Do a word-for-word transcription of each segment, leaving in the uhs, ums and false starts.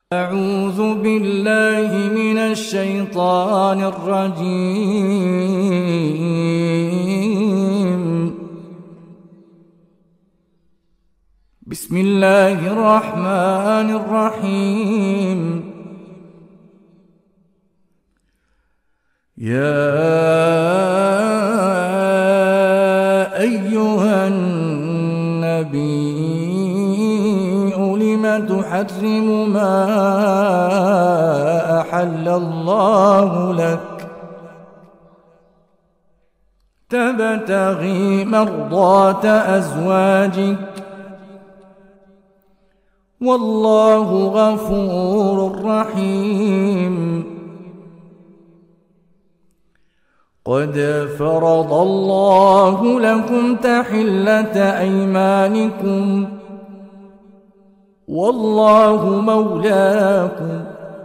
أعوذ بالله من الشيطان الرجيم. بسم الله الرحمن الرحيم. يا أيها النبي لم تحرم ما أحل الله لك تبتغي مرضات أزواجك والله غفور رحيم. قد فرض الله لكم تحلة أيمانكم والله مولاكم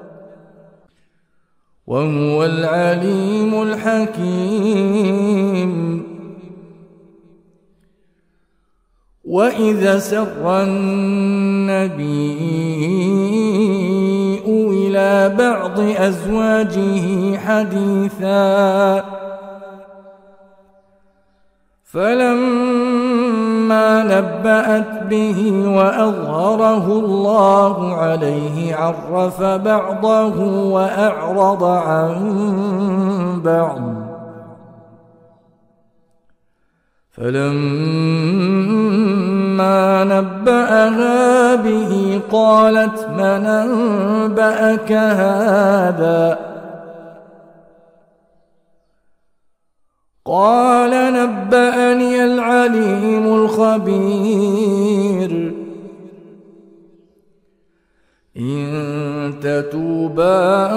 وهو العليم الحكيم. وإذا سر النبي إلى بعض أزواجه حديثا فلما نبأت به وأظهره الله عليه عرف بعضه وأعرض عن بعض فلما نبأها به قالت من أنبأك هذا؟ قال نبأني العليم الخبير. إن تتوبا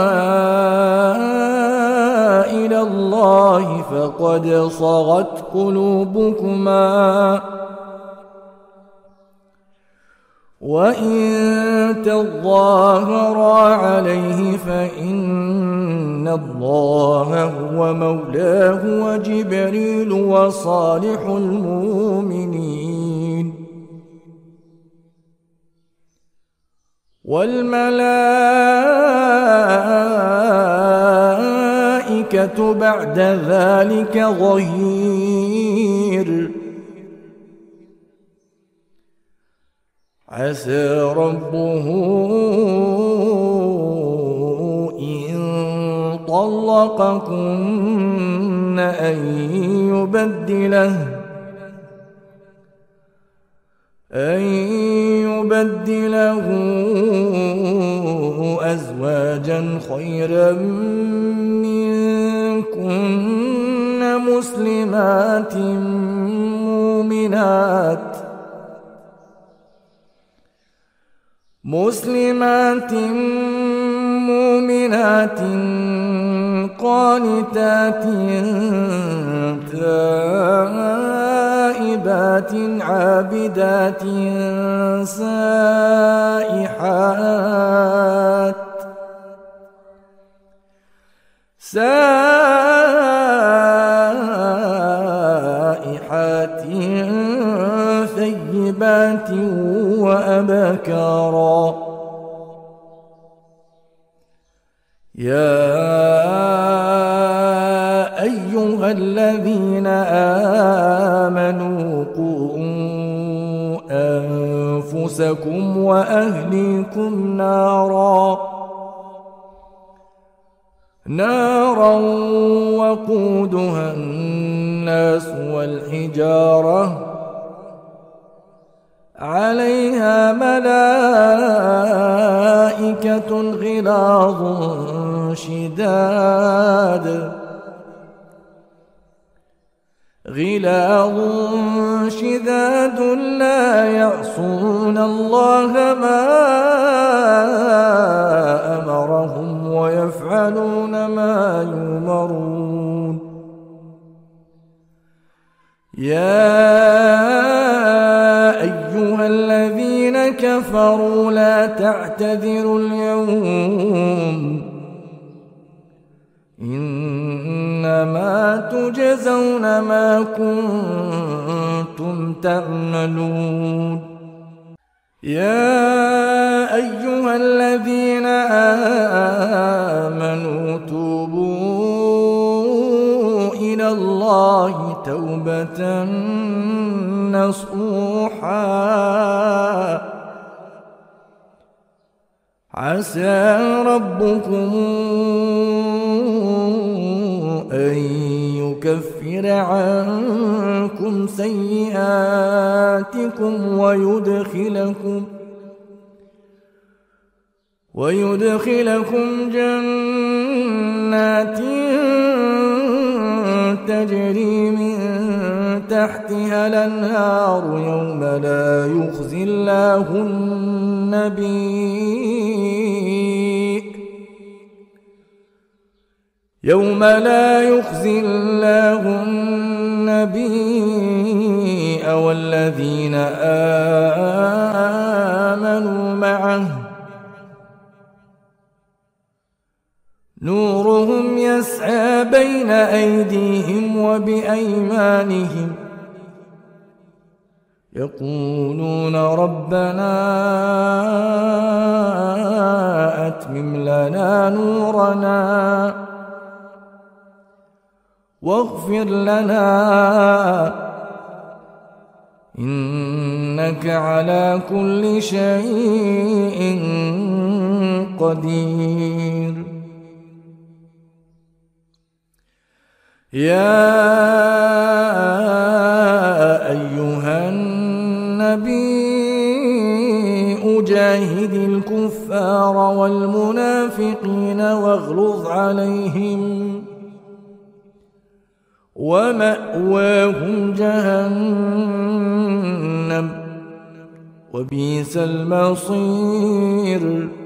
إلى الله فقد صغت قلوبكما وإن تظاهرا عليه فإن الله هو مولاه وجبريل وصالح المؤمنين والملائكة بعد ذلك ظهير. عسى ربه إن طلقكن أن يبدله أن يبدله أزواجا خيرا منكن مسلمات مؤمنات مسلمات مؤمنات قانتات تائبات عابدات سائحات سائحات ثيبات وأبكارا. يا أيها الذين آمنوا قوا أنفسكم وأهليكم نارا نارا وقودها الناس والحجارة عليها ملائكة غلاظ شداد غلاظ شداد لا يعصون الله ما أمرهم ويفعلون ما يؤمرون. يا أيها الذين كفروا لا تعتذروا اليوم إنما تجزون ما كنتم تعملون. يا أيها الذين آمنوا توبوا إلى الله توبة نصوحا عسى ربكم أن يكفر عنكم سيئاتكم ويدخلكم ويدخلكم جنات تجري من تحتها الأنهار يوم لا يخزي الله النبي يوم لا يخزي الله النبي والذين آمنوا معه نورهم يسعى بين أيديهم وبأيمانهم يقولون ربنا أتمم لنا نورنا واغفر لنا إنك على كل شيء قدير. يا أيها النبي جاهد الكفار والمنافقين واغلظ عليهم ومأواهم جهنم وبئس المصير.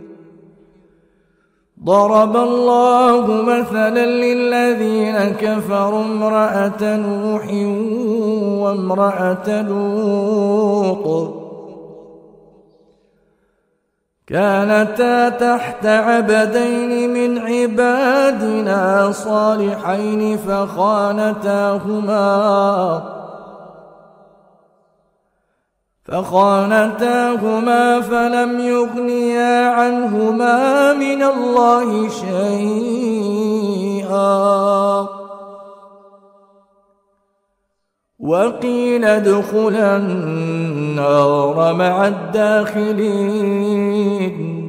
ضرب الله مثلا للذين كفروا امرأة نوح وامرأة لوط كانتا تحت عبدين من عبادنا صالحين فخانتاهما فخانتاهما فلم يغنيا عنهما من الله شيئا وقيل ادخلا النار مع الداخلين.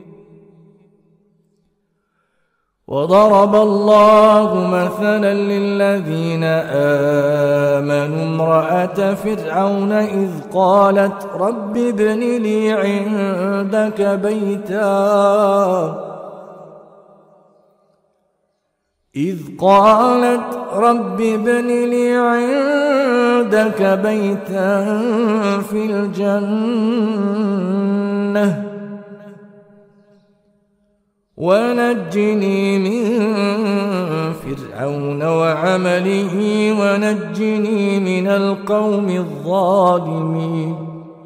وضرب الله مثلا للذين آمنوا امرأة فرعون إذ قالت رب ابن لي عندك بيتا إذ قالت رب ابن لي عندك بيتا في الجنة ونجني من فرعون وعمله ونجني من القوم الظالمين.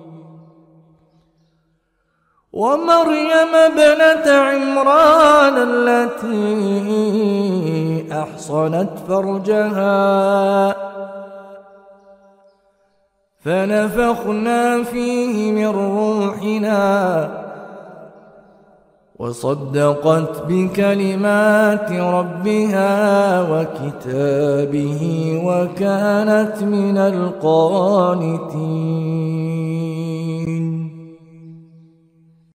ومريم ابنة عمران التي أحصنت فرجها فنفخنا فيه من روحنا وصدقت بكلمات ربها وكتابه وكانت من القانتين.